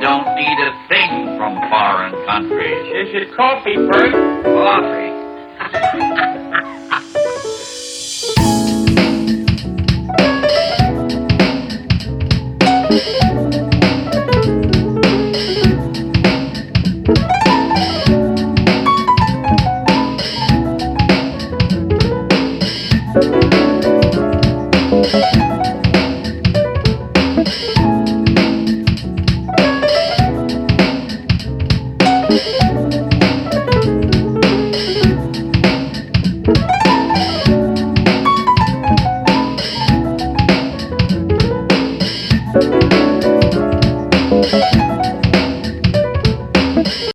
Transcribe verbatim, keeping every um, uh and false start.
don't need a thing from foreign countries. Is it coffee, Bert? Coffee.